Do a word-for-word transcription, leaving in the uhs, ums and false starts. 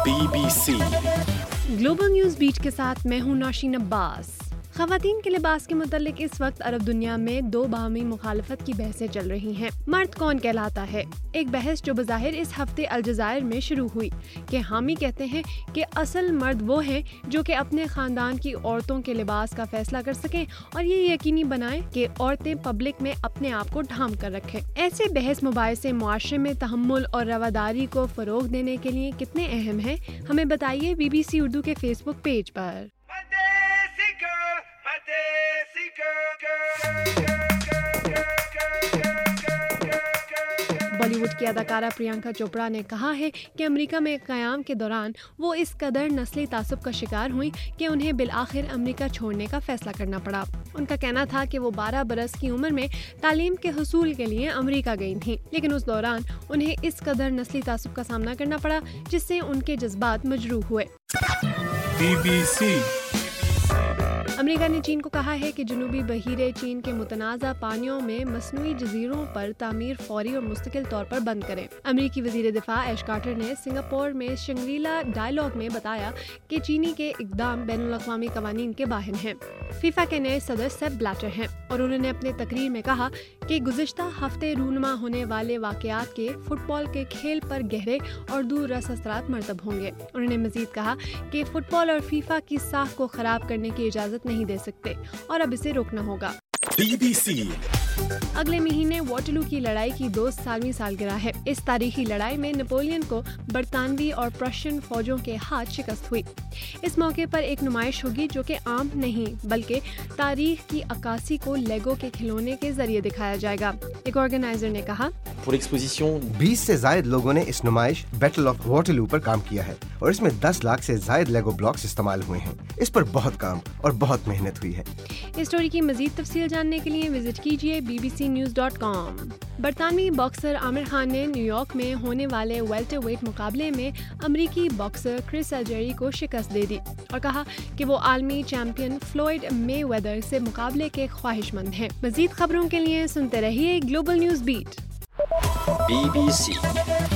Be B C global news beat کے ساتھ میں ہوں نوشین عباس۔ خواتین کے لباس کے متعلق اس وقت عرب دنیا میں دو باہمی مخالفت کی بحثیں چل رہی ہیں۔ مرد کون کہلاتا ہے؟ ایک بحث جو بظاہر اس ہفتے الجزائر میں شروع ہوئی کہ حامی کہتے ہیں کہ اصل مرد وہ ہیں جو کہ اپنے خاندان کی عورتوں کے لباس کا فیصلہ کر سکیں اور یہ یقینی بنائیں کہ عورتیں پبلک میں اپنے آپ کو ڈھانپ کر رکھیں۔ ایسے بحث مباحثے معاشرے میں تحمل اور رواداری کو فروغ دینے کے لیے کتنے اہم ہیں، ہمیں بتائیے بی بی سی اردو کے فیس بک پیج پر۔ بالی ووڈ کی اداکارہ پریانکا چوپڑا نے کہا ہے کہ امریکہ میں قیام کے دوران وہ اس قدر نسلی تعصب کا شکار ہوئیں کہ انہیں بالآخر امریکہ چھوڑنے کا فیصلہ کرنا پڑا۔ ان کا کہنا تھا کہ وہ بارہ برس کی عمر میں تعلیم کے حصول کے لیے امریکہ گئی تھیں، لیکن اس دوران انہیں اس قدر نسلی تعصب کا سامنا کرنا پڑا جس سے ان کے جذبات مجروح ہوئے۔ بی بی سی امریکہ نے چین کو کہا ہے کہ جنوبی بحیرے چین کے متنازع پانیوں میں مصنوعی جزیروں پر تعمیر فوری اور مستقل طور پر بند کریں۔ امریکی وزیر دفاع ایش کارٹر نے سنگاپور میں شنگری-لا ڈائیلاگ میں بتایا کہ چینی کے اقدام بین الاقوامی قوانین کے باہر ہیں۔ فیفا کے نئے صدر سیپ بلیٹر ہیں اور انہوں نے اپنے تقریر میں کہا کہ گزشتہ ہفتے رونما ہونے والے واقعات کے فٹ بال کے کھیل پر گہرے اور دور رس اثرات مرتب ہوں گے۔ انہوں نے مزید کہا کہ فٹ بال اور فیفا کی ساکھ کو خراب کرنے کی اجازت نہیں دے سکتے اور اب اسے روکنا ہوگا۔ بی بی سی اگلے مہینے واٹرلو کی لڑائی کی دو سالویں سالگرہ ہے۔ اس تاریخی لڑائی میں نپولین کو برطانوی اور پرشین فوجوں کے ہاتھ شکست ہوئی۔ اس موقع پر ایک نمائش ہوگی جو کہ عام نہیں بلکہ تاریخ کی عکاسی کو لیگو کے کھلونے کے ذریعے دکھایا جائے گا۔ ایک آرگنائزر نے کہا بیس سے زائد لوگوں نے اس نمائش بیٹل آف واٹرلو پر کام کیا ہے اور اس میں دس لاکھ سے زائد لیگو بلاکس استعمال ہوئے ہیں۔ اس پر بہت کام اور بہت محنت ہوئی ہے۔ اس اسٹوری کی مزید تفصیل جاننے کے لیے وزٹ کیجیے B B C news dot com. برطانوی باکسر عامر خان نے نیو یارک میں ہونے والے ویلٹر ویٹ مقابلے میں امریکی باکسر کرس الجیری کو شکست دے دی اور کہا کہ وہ عالمی چیمپئن فلوئڈ مے ویدر سے مقابلے کے خواہش مند ہیں۔ مزید خبروں کے لیے سنتے رہیے global news beat. B B سی